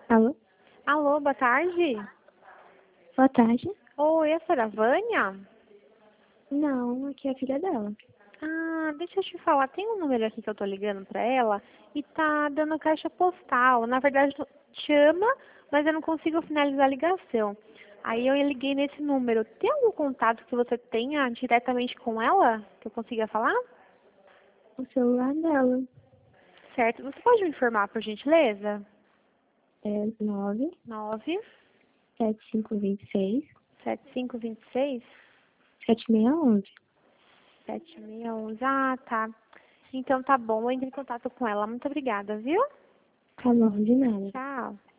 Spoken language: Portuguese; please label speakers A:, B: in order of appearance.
A: Alô?
B: Alô, boa tarde.
A: Boa tarde.
B: Oi, a senhora Vânia?
A: Não, aqui é a filha dela.
B: Ah, deixa eu te falar, tem um número aqui que eu tô ligando pra ela e tá dando caixa postal. Na verdade, chama, mas eu não consigo finalizar a ligação. Aí eu liguei nesse número. Tem algum contato que você tenha diretamente com ela, que eu consiga falar?
A: O celular dela
B: Certo. Você pode me informar, por gentileza?
A: é
B: 9
A: 97526
B: 7526
A: 7611.
B: 7611. Ah, tá. Então tá bom, eu entro em contato com ela. Muito obrigada, viu?
A: Tá bom, de nada.
B: Tchau.